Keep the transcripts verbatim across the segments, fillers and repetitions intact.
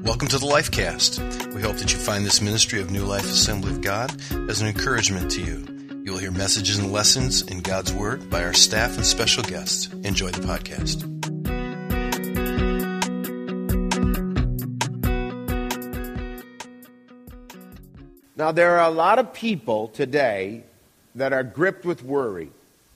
Welcome to the LifeCast. We hope that you find this ministry of New Life Assembly of God as an encouragement to you. You will hear messages and lessons in God's Word by our staff and special guests. Enjoy the podcast. Now, there are a lot of people today that are gripped with worry.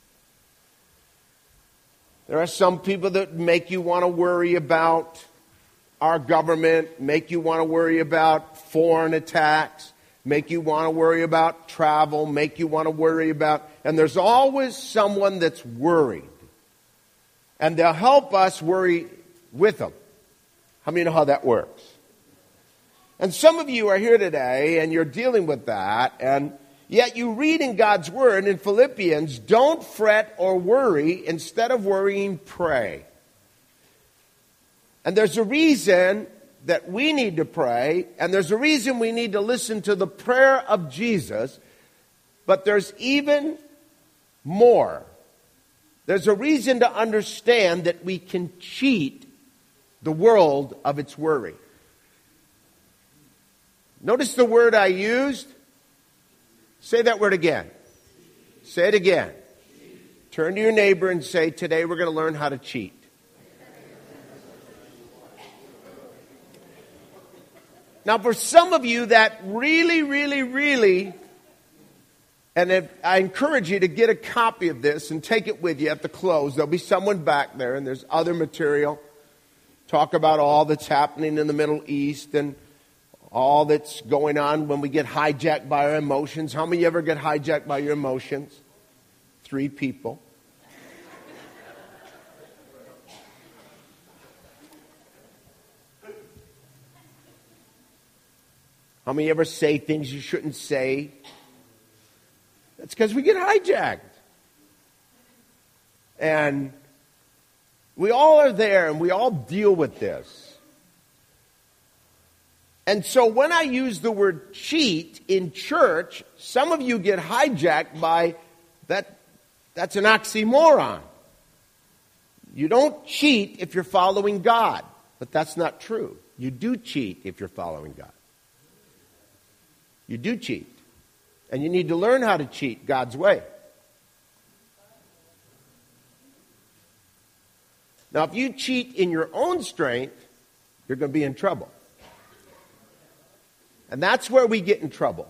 There are some people that make you want to worry about our government, make you want to worry about foreign attacks, make you want to worry about travel, make you want to worry about... And there's always someone that's worried. And they'll help us worry with them. How many know how that works? And some of you are here today and you're dealing with that, and yet you read in God's Word in Philippians, don't fret or worry. Instead of worrying, pray. And there's a reason that we need to pray, and there's a reason we need to listen to the prayer of Jesus, but there's even more. There's a reason to understand that we can cheat the world of its worry. Notice the word I used. Say that word again. Say it again. Turn to your neighbor and say, today we're going to learn how to cheat. Now, for some of you that really, really, really, and if, I encourage you to get a copy of this and take it with you at the close. There'll be someone back there, and there's other material. Talk about all that's happening in the Middle East and all that's going on when we get hijacked by our emotions. How many ever get hijacked by your emotions? Three people. How many ever say things you shouldn't say? That's because we get hijacked. And we all are there and we all deal with this. And so when I use the word cheat in church, some of you get hijacked by that. That's an oxymoron. You don't cheat if you're following God. But that's not true. You do cheat if you're following God. You do cheat. And you need to learn how to cheat God's way. Now, if you cheat in your own strength, you're going to be in trouble. And that's where we get in trouble.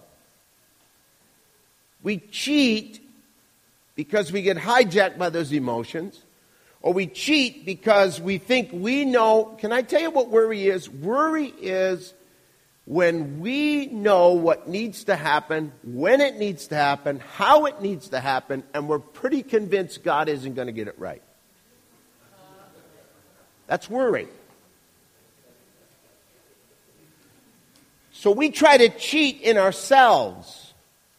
We cheat because we get hijacked by those emotions. Or we cheat because we think we know. Can I tell you what worry is? Worry is when we know what needs to happen, when it needs to happen, how it needs to happen, and we're pretty convinced God isn't going to get it right. That's worry. So we try to cheat in ourselves.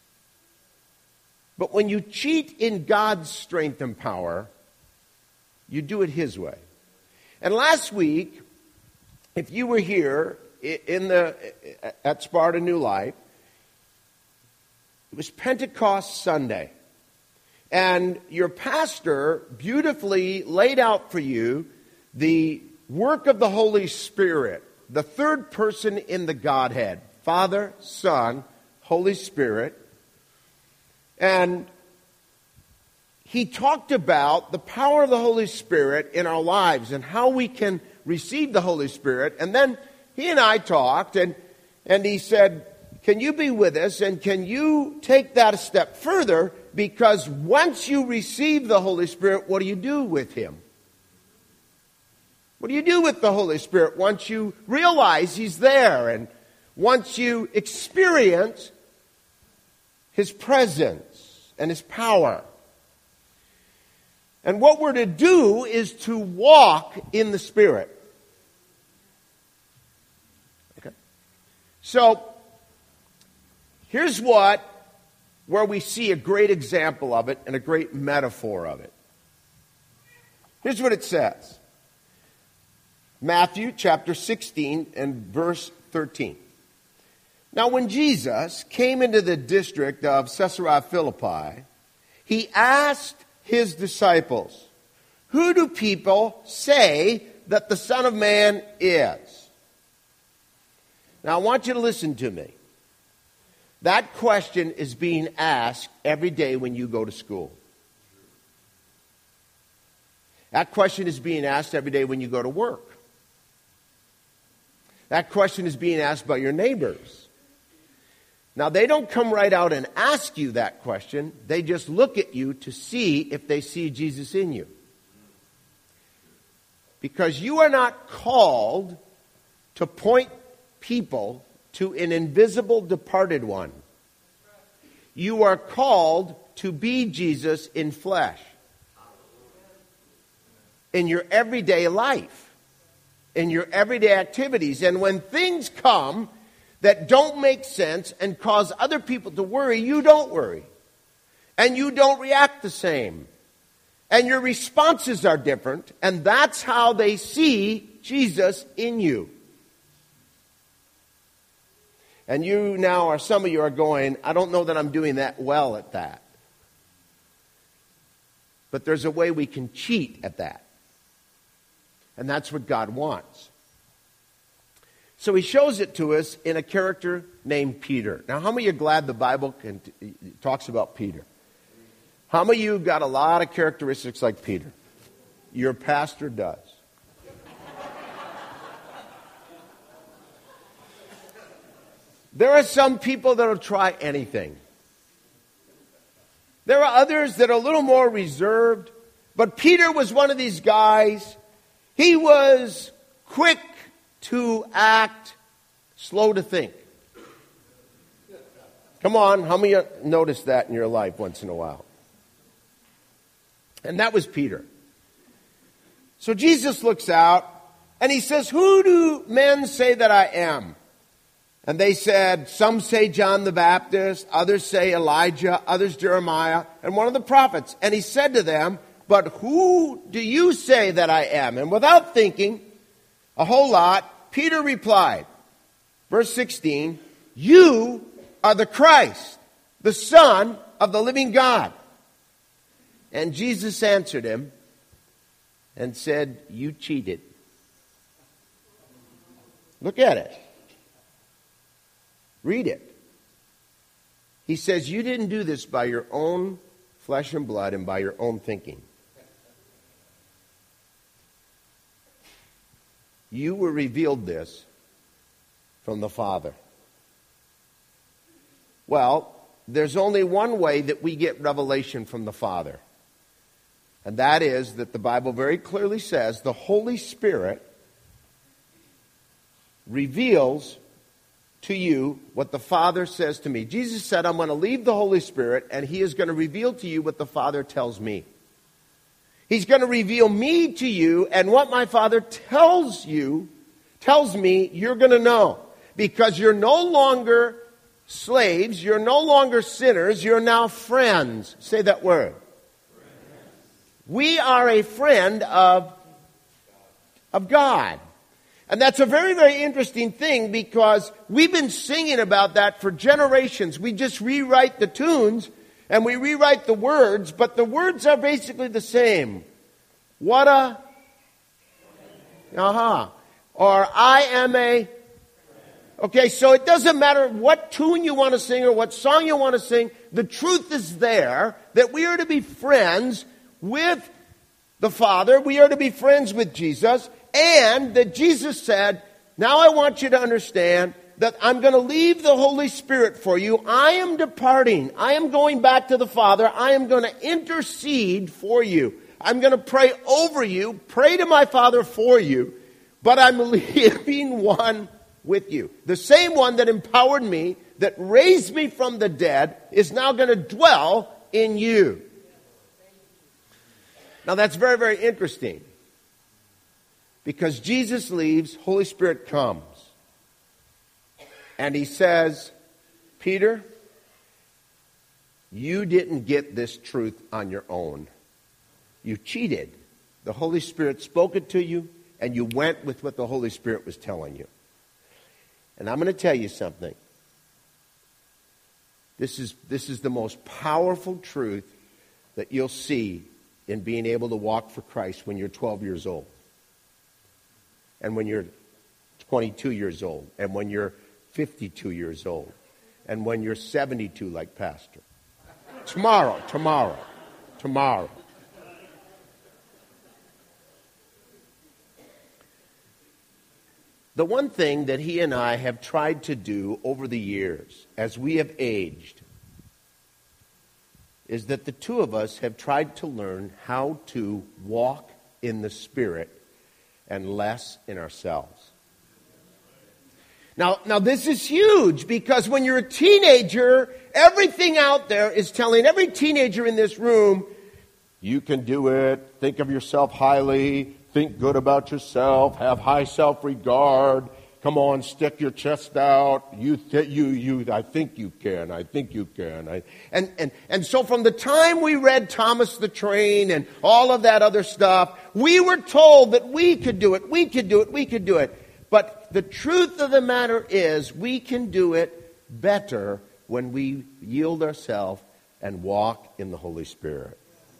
But when you cheat in God's strength and power, you do it His way. And last week, if you were here in the at Sparta New Life, it was Pentecost Sunday. And your pastor beautifully laid out for you the work of the Holy Spirit, the third person in the Godhead, Father, Son, Holy Spirit. And he talked about the power of the Holy Spirit in our lives and how we can receive the Holy Spirit. And then he and I talked, and, and he said, can you be with us, and can you take that a step further? Because once you receive the Holy Spirit, what do you do with Him? What do you do with the Holy Spirit once you realize He's there, and once you experience His presence and His power? And what we're to do is to walk in the Spirit. Okay. So, here's what, where we see a great example of it and a great metaphor of it. Here's what it says. Matthew chapter sixteen and verse thirteen. Now when Jesus came into the district of Caesarea Philippi, he asked his disciples, "Who do people say that the Son of Man is?" Now, I want you to listen to me. That question is being asked every day when you go to school. That question is being asked every day when you go to work. That question is being asked by your neighbors. Now, they don't come right out and ask you that question. They just look at you to see if they see Jesus in you. Because you are not called to point people to an invisible departed one. You are called to be Jesus in flesh. In your everyday life. In your everyday activities. And when things come that don't make sense and cause other people to worry, you don't worry. And you don't react the same. And your responses are different. And that's how they see Jesus in you. And you now, or some of you are going, I don't know that I'm doing that well at that. But there's a way we can cheat at that. And that's what God wants. So he shows it to us in a character named Peter. Now, how many of you are glad the Bible can, talks about Peter? How many of you got a lot of characteristics like Peter? Your pastor does. There are some people that will try anything. There are others that are a little more reserved. But Peter was one of these guys. He was quick to act, slow to think. Come on, how many of you notice that in your life once in a while? And that was Peter. So Jesus looks out and he says, who do men say that I am? And they said, some say John the Baptist, others say Elijah, others Jeremiah, and one of the prophets. And he said to them, but who do you say that I am? And without thinking a whole lot, Peter replied, verse sixteen, you are the Christ, the Son of the living God. And Jesus answered him and said, you cheated. Look at it. Read it. He says, you didn't do this by your own flesh and blood and by your own thinking. You were revealed this from the Father. Well, there's only one way that we get revelation from the Father. And that is that the Bible very clearly says the Holy Spirit reveals to you what the Father says to me. Jesus said, I'm going to leave the Holy Spirit and He is going to reveal to you what the Father tells me. He's going to reveal me to you, and what my Father tells you, tells me, you're going to know. Because you're no longer slaves, you're no longer sinners, you're now friends. Say that word. We are a friend of, of God. And that's a very, very interesting thing because we've been singing about that for generations. We just rewrite the tunes and we rewrite the words, but the words are basically the same. What a... Uh-huh. Or I am a... Okay, so it doesn't matter what tune you want to sing or what song you want to sing. The truth is there that we are to be friends with the Father. We are to be friends with Jesus. And that Jesus said, now I want you to understand that I'm going to leave the Holy Spirit for you. I am departing. I am going back to the Father. I am going to intercede for you. I'm going to pray over you, pray to my Father for you, but I'm leaving one with you. The same one that empowered me, that raised me from the dead, is now going to dwell in you. Now that's very, very interesting. Because Jesus leaves, Holy Spirit comes. And He says, Peter, you didn't get this truth on your own. You cheated. The Holy Spirit spoke it to you, and you went with what the Holy Spirit was telling you. And I'm going to tell you something. This is, this is the most powerful truth that you'll see in being able to walk for Christ when you're twelve years old. And when you're twenty-two years old, and when you're fifty-two years old, and when you're seventy-two like Pastor. Tomorrow, tomorrow, tomorrow. The one thing that he and I have tried to do over the years, as we have aged, is that the two of us have tried to learn how to walk in the Spirit and less in ourselves. Now, now this is huge, because when you're a teenager, everything out there is telling every teenager in this room, you can do it, think of yourself highly, think good about yourself, have high self-regard, come on, stick your chest out, you, th- you, you, I think you can, I think you can. I, and, and, and so from the time we read Thomas the Train and all of that other stuff, we were told that we could do it, we could do it, we could do it. But the truth of the matter is, we can do it better when we yield ourselves and walk in the Holy Spirit.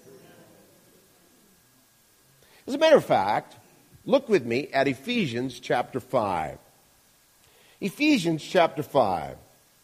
As a matter of fact, look with me at Ephesians chapter five. Ephesians chapter five.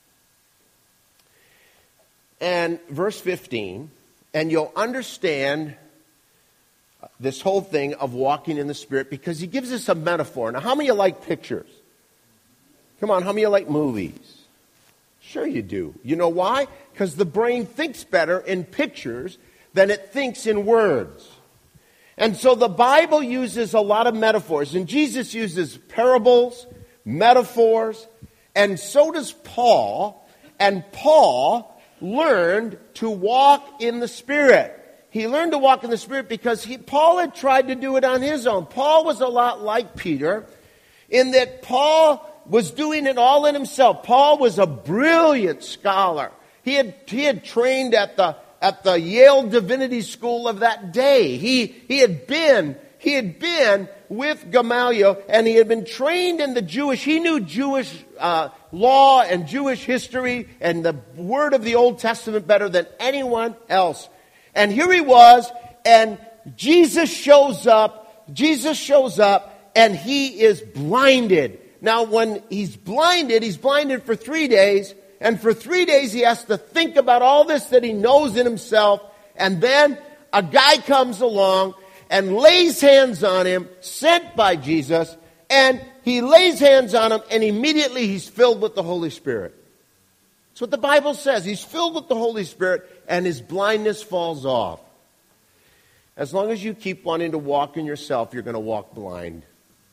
And verse fifteen, and you'll understand this whole thing of walking in the Spirit, because he gives us a metaphor. Now, how many of you like pictures? Come on, how many of you like movies? Sure you do. You know why? Because the brain thinks better in pictures than it thinks in words. And so the Bible uses a lot of metaphors, and Jesus uses parables, metaphors, and so does Paul. And Paul learned to walk in the Spirit. He learned to walk in the Spirit because he, Paul had tried to do it on his own. Paul was a lot like Peter in that Paul was doing it all in himself. Paul was a brilliant scholar. He had, he had trained at the at the Yale Divinity School of that day. He, he had been, he had been with Gamaliel, and he had been trained in the Jewish, he knew Jewish uh, law and Jewish history and the word of the Old Testament better than anyone else. And here he was, and Jesus shows up, Jesus shows up, and he is blinded. Now, when he's blinded, he's blinded for three days, and for three days he has to think about all this that he knows in himself, and then a guy comes along and lays hands on him, sent by Jesus, and he lays hands on him, and immediately he's filled with the Holy Spirit. That's what the Bible says. He's filled with the Holy Spirit, and his blindness falls off. As long as you keep wanting to walk in yourself, you're going to walk blind.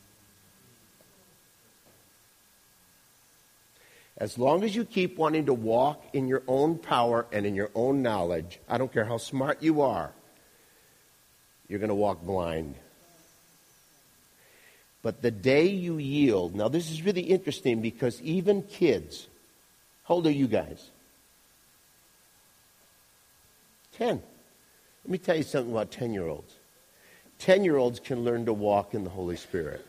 As long as you keep wanting to walk in your own power and in your own knowledge, I don't care how smart you are, you're going to walk blind. But the day you yield, now this is really interesting because even kids, how old are you guys? Ten. Let me tell you something about ten-year-olds. Ten-year-olds can learn to walk in the Holy Spirit.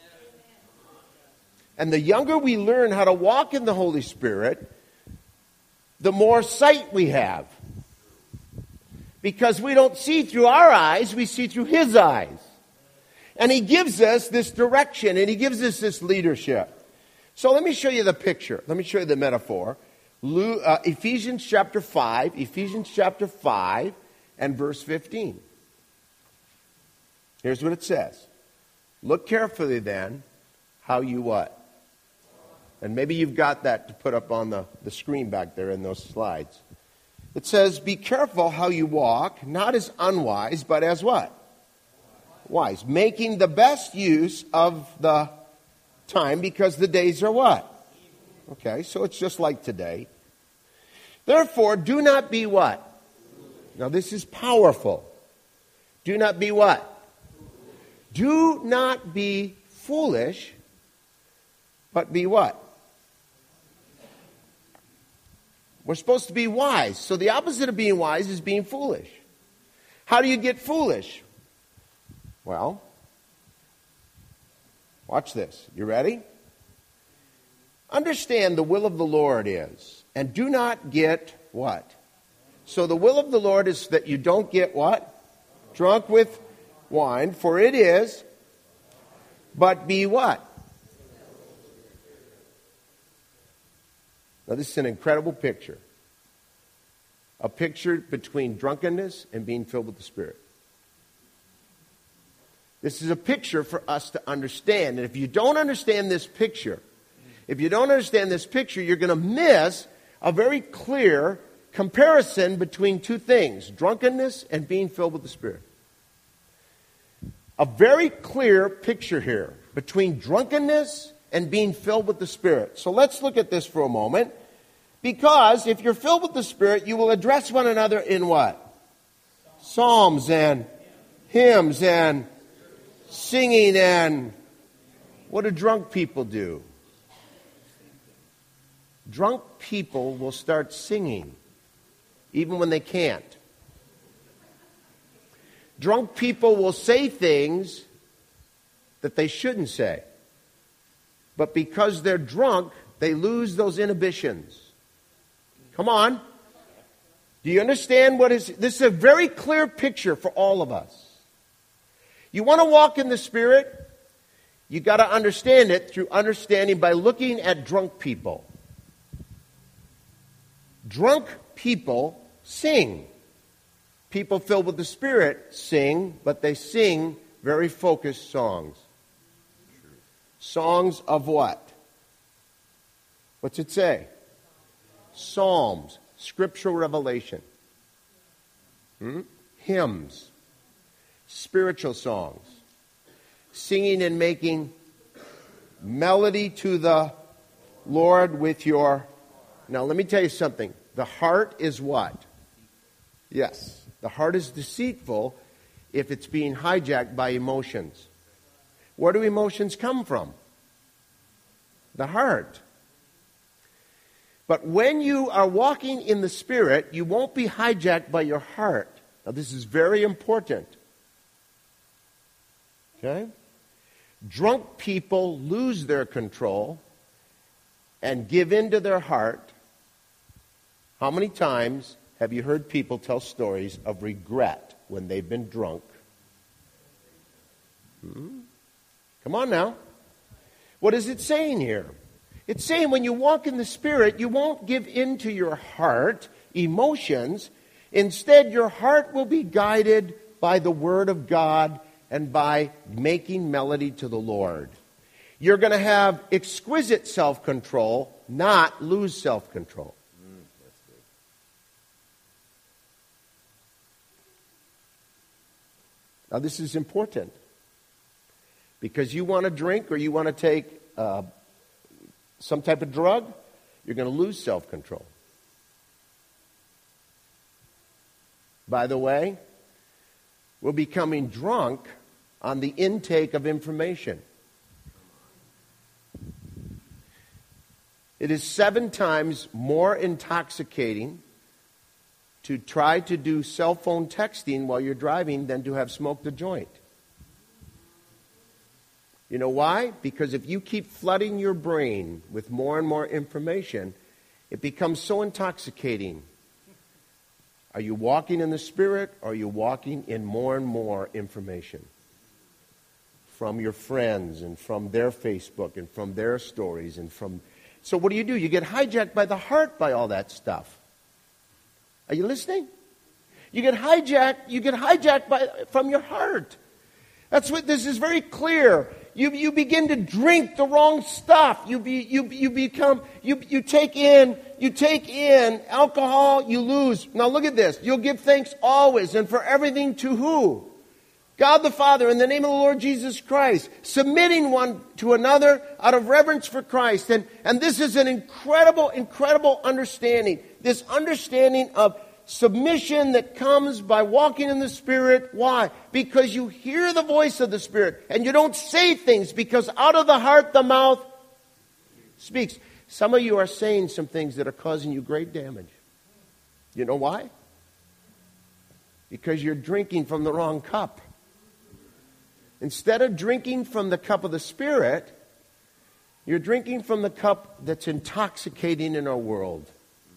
And the younger we learn how to walk in the Holy Spirit, the more sight we have. Because we don't see through our eyes, we see through His eyes. And He gives us this direction, and He gives us this leadership. So let me show you the picture. Let me show you the metaphor. Lu- uh, Ephesians chapter five, Ephesians chapter five, and verse fifteen. Here's what it says. Look carefully then how you what? And maybe you've got that to put up on the, the screen back there in those slides. It says, be careful how you walk, not as unwise, but as what? Wise. Making the best use of the time because the days are what? Okay, so it's just like today. Therefore, do not be what? Now this is powerful. Do not be what? Do not be foolish, but be what? We're supposed to be wise. So the opposite of being wise is being foolish. How do you get foolish? Well, watch this. You ready? Understand the will of the Lord is, and do not get what? So the will of the Lord is that you don't get what? Drunk with wine, for it is, but be what? Now, this is an incredible picture. A picture between drunkenness and being filled with the Spirit. This is a picture for us to understand. And if you don't understand this picture, if you don't understand this picture, you're going to miss a very clear comparison between two things, drunkenness and being filled with the Spirit. A very clear picture here between drunkenness and being filled with the Spirit. So let's look at this for a moment. Because if you're filled with the Spirit, you will address one another in what? Psalms and hymns and singing and what do drunk people do? Drunk people will start singing even when they can't. Drunk people will say things that they shouldn't say. But because they're drunk, they lose those inhibitions. Come on. Do you understand what is... This is a very clear picture for all of us. You want to walk in the Spirit? You got to understand it through understanding by looking at drunk people. Drunk people sing. People filled with the Spirit sing, but they sing very focused songs. Songs of what? What's it say? Psalms, scriptural revelation, hmm? Hymns, spiritual songs, singing and making melody to the Lord with your... Now let me tell you something. The heart is what? Yes, the heart is deceitful if it's being hijacked by emotions. Where do emotions come from? The heart. But when you are walking in the Spirit, you won't be hijacked by your heart. Now, this is very important. Okay? Drunk people lose their control and give in to their heart. How many times have you heard people tell stories of regret when they've been drunk? Hmm? Come on now. What is it saying here? It's saying when you walk in the Spirit, you won't give in to your heart emotions. Instead, your heart will be guided by the Word of God and by making melody to the Lord. You're going to have exquisite self-control, not lose self-control. Mm, that's good. Now, this is important. Because you want to drink or you want to take uh, some type of drug, you're going to lose self-control. By the way, we're becoming drunk on the intake of information. It is seven times more intoxicating to try to do cell phone texting while you're driving than to have smoked a joint. You know why? Because if you keep flooding your brain with more and more information, it becomes so intoxicating. Are you walking in the Spirit, or are you walking in more and more information? From your friends, and from their Facebook, and from their stories, and from... So what do you do? You get hijacked by the heart by all that stuff. Are you listening? You get hijacked, you get hijacked by, from your heart. That's what this is very clear. You you begin to drink the wrong stuff. You be you you become you you take in you take in alcohol. You lose. Now look at this. You'll give thanks always and for everything to who? God the Father, in the name of the Lord Jesus Christ, submitting one to another out of reverence for Christ. And and this is an incredible incredible understanding. This understanding of submission that comes by walking in the Spirit. Why? Because you hear the voice of the Spirit and you don't say things, because out of the heart the mouth speaks. Some of you are saying some things that are causing you great damage. You know why? Because you're drinking from the wrong cup. Instead of drinking from the cup of the Spirit, you're drinking from the cup that's intoxicating in our world.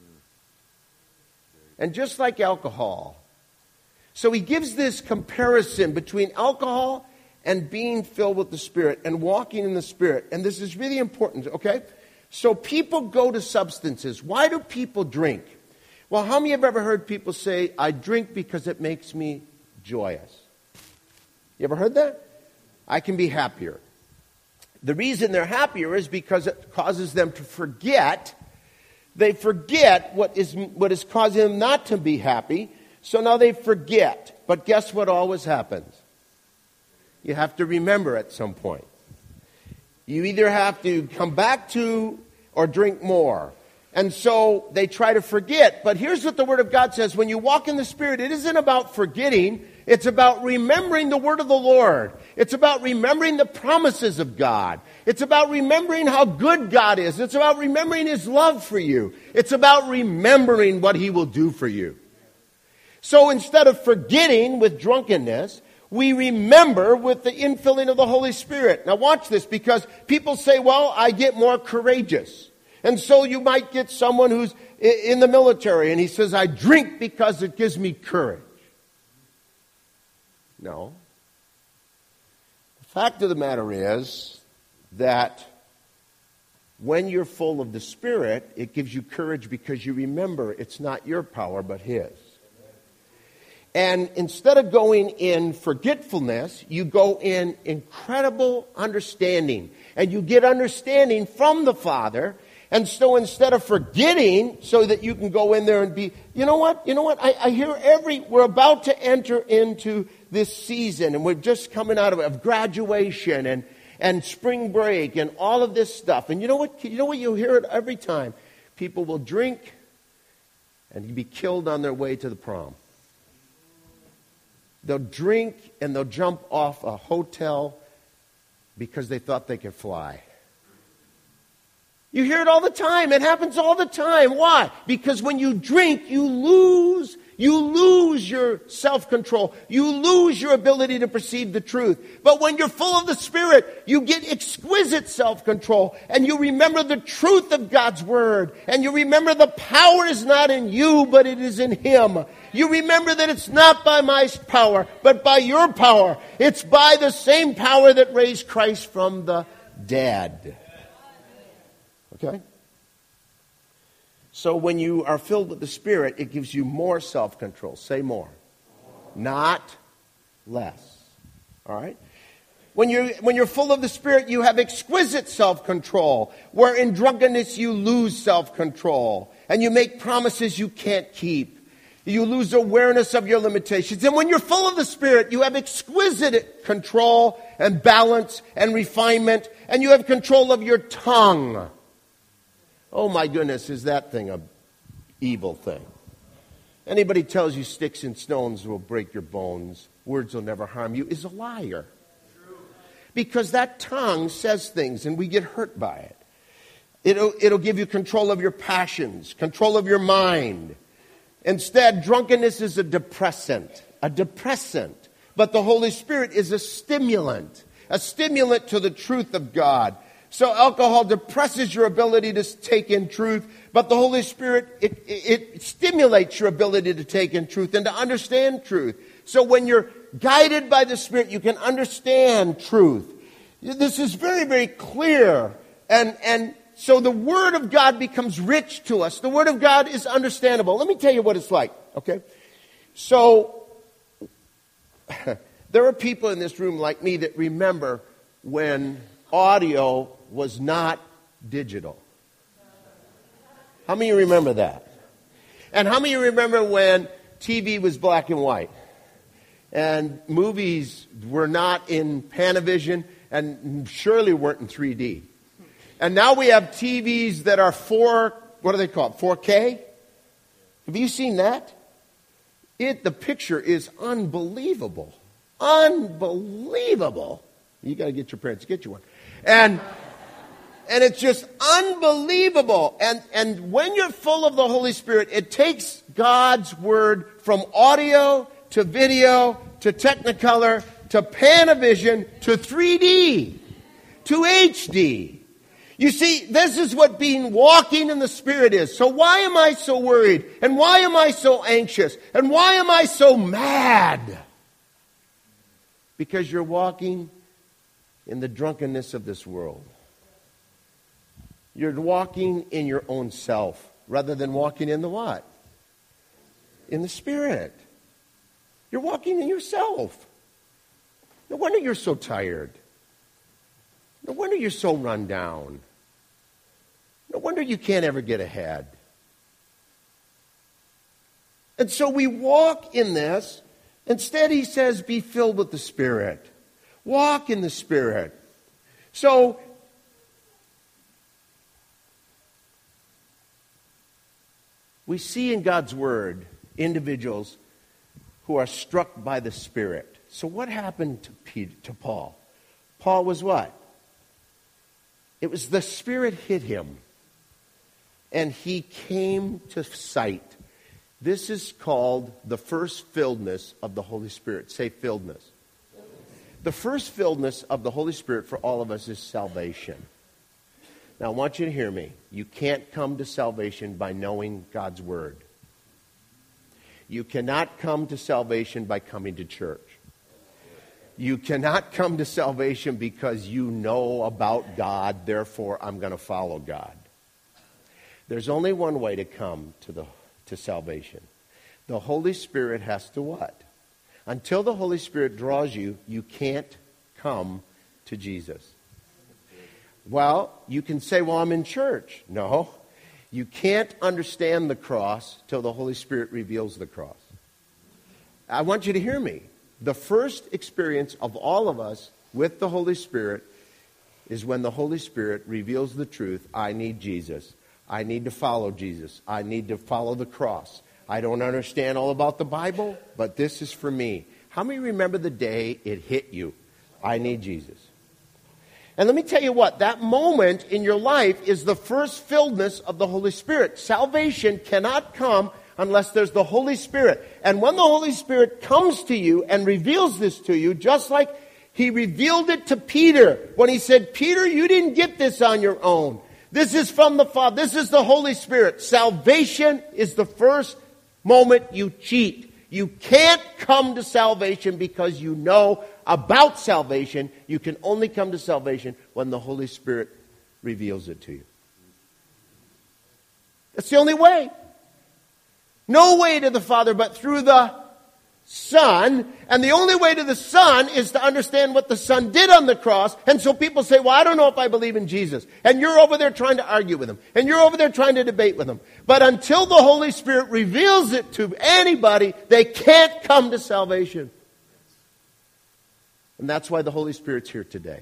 And just like alcohol. So he gives this comparison between alcohol and being filled with the Spirit and walking in the Spirit. And this is really important, okay? So people go to substances. Why do people drink? Well, how many have ever heard people say, I drink because it makes me joyous? You ever heard that? I can be happier. The reason they're happier is because it causes them to forget. They forget what is what is causing them not to be happy. So now they forget. But guess what always happens? You have to remember at some point. You either have to come back to or drink more. And so they try to forget. But here's what the Word of God says. When you walk in the Spirit, it isn't about forgetting. It's about remembering the Word of the Lord. It's about remembering the promises of God. It's about remembering how good God is. It's about remembering His love for you. It's about remembering what He will do for you. So instead of forgetting with drunkenness, we remember with the infilling of the Holy Spirit. Now watch this, because people say, well, I get more courageous. And so you might get someone who's in the military and he says, I drink because it gives me courage. No. The fact of the matter is that when you're full of the Spirit, it gives you courage because you remember it's not your power but His. And instead of going in forgetfulness, you go in incredible understanding. And you get understanding from the Father. And so instead of forgetting, so that you can go in there and be, you know what, you know what, I, I hear every, we're about to enter into this season, and we're just coming out of, of graduation and, and spring break and all of this stuff. And you know what, you know what, you'll hear it every time. People will drink and be killed on their way to the prom. They'll drink and they'll jump off a hotel because they thought they could fly. You hear it all the time. It happens all the time. Why? Because when you drink, you lose, you lose your self-control. You lose your ability to perceive the truth. But when you're full of the Spirit, you get exquisite self-control. And you remember the truth of God's Word. And you remember the power is not in you, but it is in Him. You remember that it's not by my power, but by your power. It's by the same power that raised Christ from the dead. Okay? So when you are filled with the Spirit, it gives you more self-control. Say more. Not less. All right? When you're, when you're full of the Spirit, you have exquisite self-control. Where in drunkenness, you lose self-control. And you make promises you can't keep. You lose awareness of your limitations. And when you're full of the Spirit, you have exquisite control and balance and refinement. And you have control of your tongue. Oh my goodness, is that thing a evil thing? Anybody tells you sticks and stones will break your bones, words will never harm you, is a liar. Because that tongue says things and we get hurt by it. It'll, it'll give you control of your passions, control of your mind. Instead, drunkenness is a depressant, a depressant. But the Holy Spirit is a stimulant, a stimulant to the truth of God. So alcohol depresses your ability to take in truth, but the Holy Spirit, it, it, it stimulates your ability to take in truth and to understand truth. So when you're guided by the Spirit, you can understand truth. This is very, very clear. And, and so the Word of God becomes rich to us. The Word of God is understandable. Let me tell you what it's like, okay? So there are people in this room like me that remember when audio was not digital. How many of you remember that? And how many of you remember when T V was black and white? And movies were not in Panavision and surely weren't in three D. And now we have T Vs that are four, what do they call it, four K? Have you seen that? It, the picture is unbelievable. Unbelievable. You got to get your parents to get you one. And and it's just unbelievable. And and when you're full of the Holy Spirit, it takes God's Word from audio to video to Technicolor to Panavision to three D to H D. You see, this is what being walking in the Spirit is. So why am I so worried? And why am I so anxious? And why am I so mad? Because you're walking in the drunkenness of this world. You're walking in your own self rather than walking in the what? In the Spirit. You're walking in yourself. No wonder you're so tired. No wonder you're so run down. No wonder you can't ever get ahead. And so we walk in this. Instead, he says, be filled with the Spirit. Walk in the Spirit. So, we see in God's Word individuals who are struck by the Spirit. So what happened to Peter, to Paul? Paul was what? It was the Spirit hit him. And he came to sight. This is called the first filledness of the Holy Spirit. Say filledness. The first filledness of the Holy Spirit for all of us is salvation. Now, I want you to hear me. You can't come to salvation by knowing God's Word. You cannot come to salvation by coming to church. You cannot come to salvation because you know about God, therefore I'm going to follow God. There's only one way to come to the to salvation. The Holy Spirit has to what? Until the Holy Spirit draws you, you can't come to Jesus. Well, you can say, well, I'm in church. No. You can't understand the cross till the Holy Spirit reveals the cross. I want you to hear me. The first experience of all of us with the Holy Spirit is when the Holy Spirit reveals the truth. I need Jesus. I need to follow Jesus. I need to follow the cross. I don't understand all about the Bible, but this is for me. How many remember the day it hit you? I need Jesus. And let me tell you what, that moment in your life is the first filledness of the Holy Spirit. Salvation cannot come unless there's the Holy Spirit. And when the Holy Spirit comes to you and reveals this to you, just like he revealed it to Peter when he said, Peter, you didn't get this on your own. This is from the Father. This is the Holy Spirit. Salvation is the first moment you cheat. You can't come to salvation because you know about salvation. You can only come to salvation when the Holy Spirit reveals it to you. That's the only way. No way to the Father but through the Son. And the only way to the Son is to understand what the Son did on the cross. And so people say, well, I don't know if I believe in Jesus. And you're over there trying to argue with him. And you're over there trying to debate with him. But until the Holy Spirit reveals it to anybody, they can't come to salvation. And that's why the Holy Spirit's here today.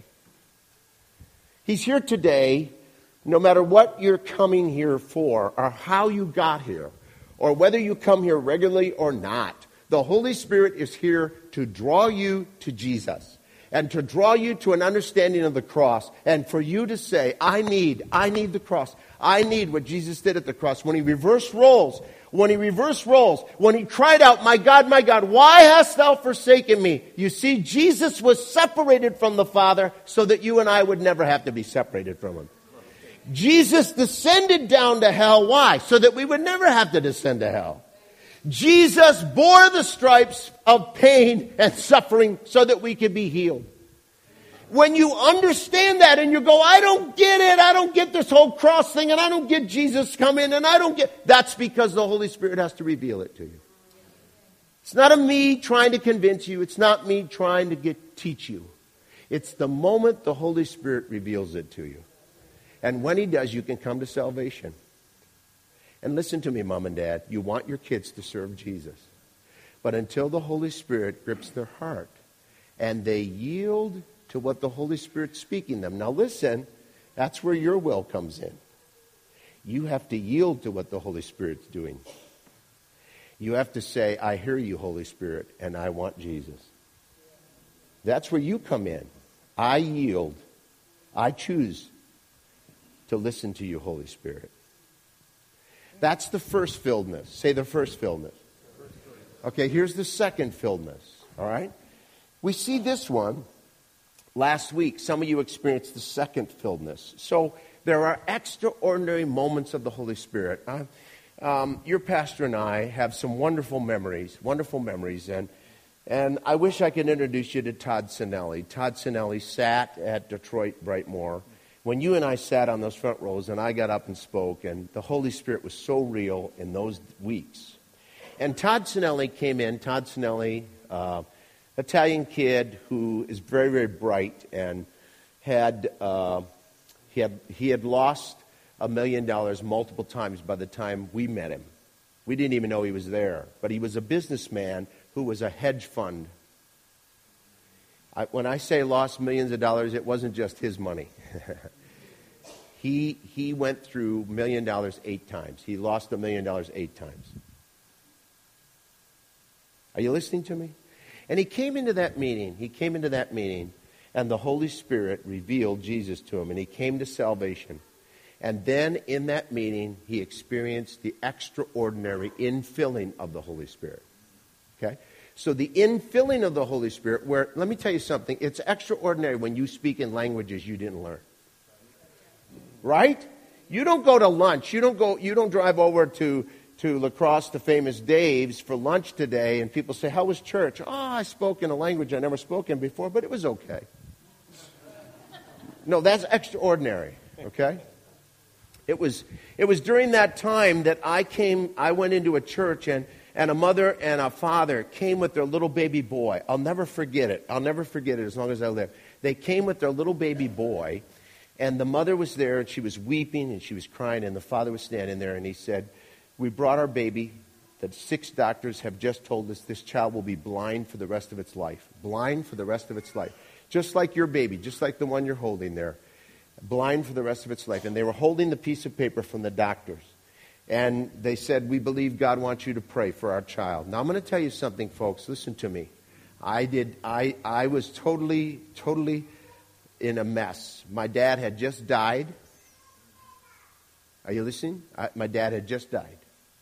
He's here today no matter what you're coming here for or how you got here or whether you come here regularly or not. The Holy Spirit is here to draw you to Jesus and to draw you to an understanding of the cross and for you to say, I need, I need the cross. I need what Jesus did at the cross. When he reversed roles, when he reversed roles, when he cried out, my God, my God, why hast thou forsaken me? You see, Jesus was separated from the Father so that you and I would never have to be separated from him. Jesus descended down to hell. Why? So that we would never have to descend to hell. Jesus bore the stripes of pain and suffering so that we could be healed. When you understand that and you go, I don't get it, I don't get this whole cross thing, and I don't get Jesus coming, and I don't get... That's because the Holy Spirit has to reveal it to you. It's not a me trying to convince you. It's not me trying to get teach you. It's the moment the Holy Spirit reveals it to you. And when he does, you can come to salvation. And listen to me, Mom and Dad. You want your kids to serve Jesus. But until the Holy Spirit grips their heart and they yield to what the Holy Spirit's speaking them. Now listen, that's where your will comes in. You have to yield to what the Holy Spirit's doing. You have to say, I hear you, Holy Spirit, and I want Jesus. That's where you come in. I yield. I choose to listen to you, Holy Spirit. That's the first filledness. Say the first filledness. Okay, here's the second filledness. All right? We see this one last week. Some of you experienced the second filledness. So there are extraordinary moments of the Holy Spirit. Uh, um, your pastor and I have some wonderful memories, wonderful memories. And, and I wish I could introduce you to Todd Sinelli. Todd Sinelli sat at Detroit Brightmoor when you and I sat on those front rows and I got up and spoke, and the Holy Spirit was so real in those weeks. And Todd Sinelli came in. Todd Sinelli, uh, Italian kid who is very, very bright, and had uh, he had he had lost a million dollars multiple times by the time we met him. We didn't even know he was there, but he was a businessman who was a hedge fund. I, when I say lost millions of dollars, it wasn't just his money. he he went through million dollars eight times. He lost a million dollars eight times. Are you listening to me? And he came into that meeting. He came into that meeting, and the Holy Spirit revealed Jesus to him, and he came to salvation. And then in that meeting, he experienced the extraordinary infilling of the Holy Spirit. Okay? So the infilling of the Holy Spirit, where, let me tell you something, it's extraordinary when you speak in languages you didn't learn. Right? You don't go to lunch. You don't go, you don't drive over to, to La Crosse to Famous Dave's for lunch today, and people say, how was church? Oh, I spoke in a language I never spoken before, but it was okay. No, that's extraordinary. Okay? It was it was during that time that I came, I went into a church, and, and a mother and a father came with their little baby boy. I'll never forget it. I'll never forget it as long as I live. They came with their little baby boy, and the mother was there, and she was weeping, and she was crying, and the father was standing there, and he said, we brought our baby that six doctors have just told us this child will be blind for the rest of its life. Blind for the rest of its life. Just like your baby, just like the one you're holding there. Blind for the rest of its life. And they were holding the piece of paper from the doctors. And they said, we believe God wants you to pray for our child. Now I'm going to tell you something, folks. Listen to me. I did, I, I was totally, totally in a mess. My dad had just died. Are you listening? I, my dad had just died.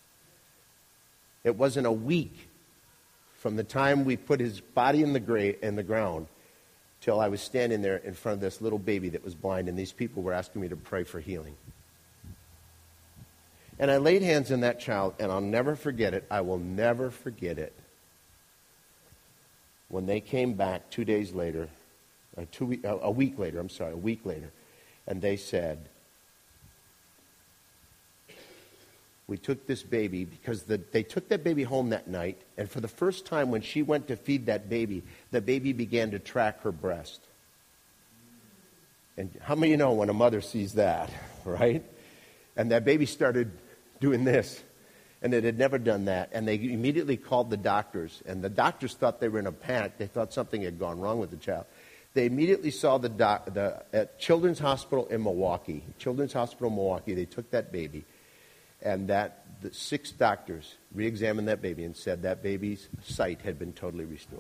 It wasn't a week from the time we put his body in the gra- in the ground till I was standing there in front of this little baby that was blind, and these people were asking me to pray for healing. And I laid hands on that child, and I'll never forget it. I will never forget it. When they came back two days later, or two week, a week later, I'm sorry, a week later, and they said, we took this baby, because the, they took that baby home that night, and for the first time when she went to feed that baby, the baby began to track her breast. And how many of you know when a mother sees that, right? And that baby started doing this, and it had never done that. And they immediately called the doctors, and the doctors thought they were in a panic. They thought something had gone wrong with the child. They immediately saw the, doc, the at Children's Hospital in Milwaukee, Children's Hospital in Milwaukee, they took that baby. And that the six doctors re-examined that baby and said that baby's sight had been totally restored.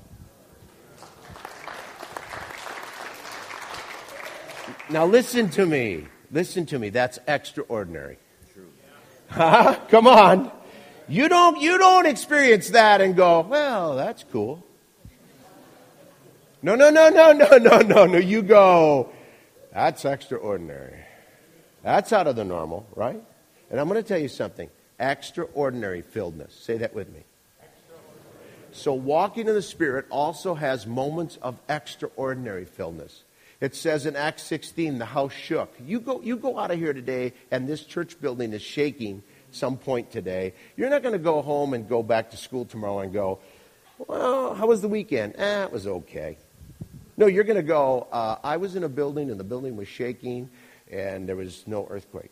Now listen to me. Listen to me. That's extraordinary. Huh? Come on. You don't you don't experience that and go, well, that's cool. No, no, no, no, no, no, no, no. You go, that's extraordinary. That's out of the normal, right? And I'm going to tell you something. Extraordinary filledness. Say that with me. So walking in the Spirit also has moments of extraordinary filledness. It says in Acts sixteen, the house shook. You go, you go out of here today, and this church building is shaking some point today. You're not going to go home and go back to school tomorrow and go, well, how was the weekend? Eh, it was okay. No, you're going to go, uh, I was in a building, and the building was shaking, and there was no earthquake.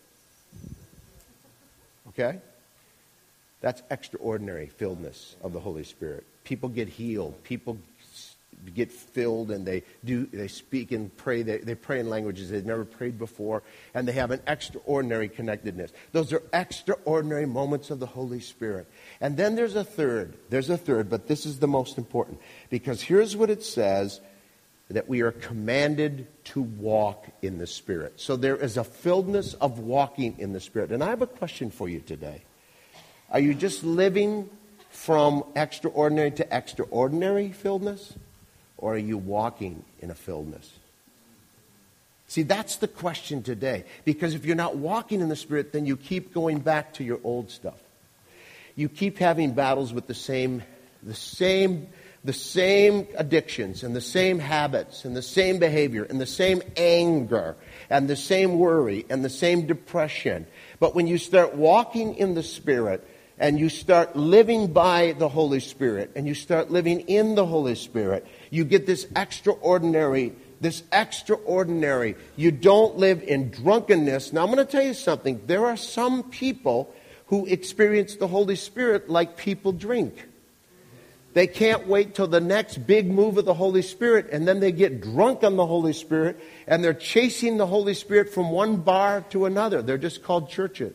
Okay? That's extraordinary filledness of the Holy Spirit. People get healed. People get filled, and they do. They speak and pray. They, they pray in languages they've never prayed before, and they have an extraordinary connectedness. Those are extraordinary moments of the Holy Spirit. And then there's a third. There's a third, but this is the most important. Because here's what it says, that we are commanded to walk in the Spirit. So there is a filledness of walking in the Spirit. And I have a question for you today. Are you just living from extraordinary to extraordinary filledness? Or are you walking in a filledness? See, that's the question today. Because if you're not walking in the Spirit, then you keep going back to your old stuff. You keep having battles with the same, the same the same addictions and the same habits and the same behavior and the same anger and the same worry and the same depression. But when you start walking in the Spirit and you start living by the Holy Spirit and you start living in the Holy Spirit, you get this extraordinary, this extraordinary. You don't live in drunkenness. Now I'm going to tell you something. There are some people who experience the Holy Spirit like people drink. They can't wait till the next big move of the Holy Spirit, and then they get drunk on the Holy Spirit, and they're chasing the Holy Spirit from one bar to another. They're just called churches.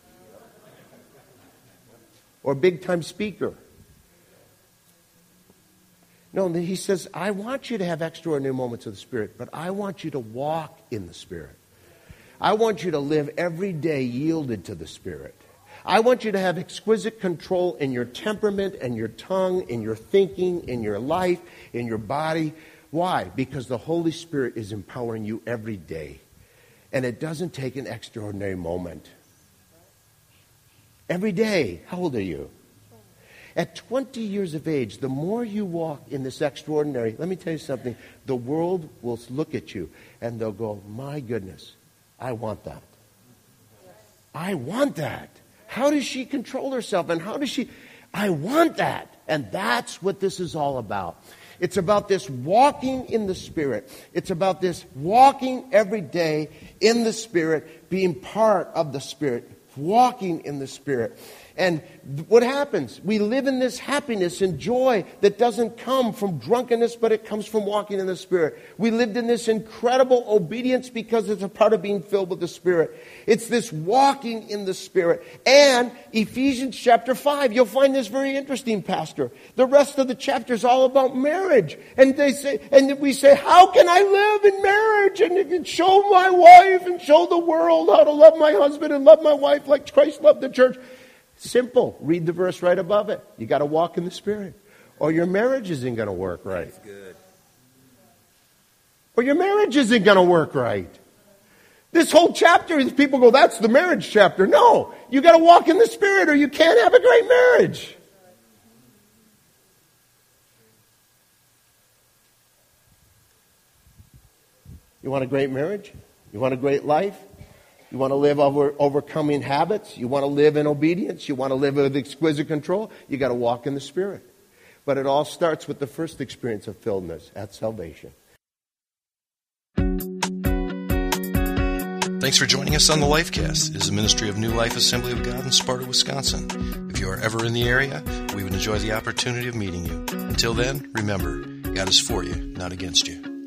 Or big-time speaker. No, he says, I want you to have extraordinary moments of the Spirit, but I want you to walk in the Spirit. I want you to live every day yielded to the Spirit. I want you to have exquisite control in your temperament and your tongue, in your thinking, in your life, in your body. Why? Because the Holy Spirit is empowering you every day. And it doesn't take an extraordinary moment. Every day. How old are you? At twenty years of age, the more you walk in this extraordinary, let me tell you something, the world will look at you and they'll go, my goodness, I want that. I want that. How does she control herself? And how does she... I want that. And that's what this is all about. It's about this walking in the Spirit. It's about this walking every day in the Spirit, being part of the Spirit, walking in the Spirit. And what happens? We live in this happiness and joy that doesn't come from drunkenness, but it comes from walking in the Spirit. We lived in this incredible obedience because it's a part of being filled with the Spirit. It's this walking in the Spirit. And Ephesians chapter five, you'll find this very interesting, Pastor. The rest of the chapter is all about marriage. And they say, and we say, how can I live in marriage and show my wife and show the world how to love my husband and love my wife like Christ loved the church? Simple. Read the verse right above it. You got to walk in the Spirit, or your marriage isn't going to work right. That's good. Or your marriage isn't going to work right. This whole chapter is people go, that's the marriage chapter. No, you got to walk in the Spirit, or you can't have a great marriage. You want a great marriage? You want a great life? You want to live over overcoming habits? You want to live in obedience? You want to live with exquisite control? You got to walk in the Spirit. But it all starts with the first experience of filledness at salvation. Thanks for joining us on the Lifecast. It is a ministry of New Life Assembly of God in Sparta, Wisconsin. If you are ever in the area, we would enjoy the opportunity of meeting you. Until then, remember, God is for you, not against you.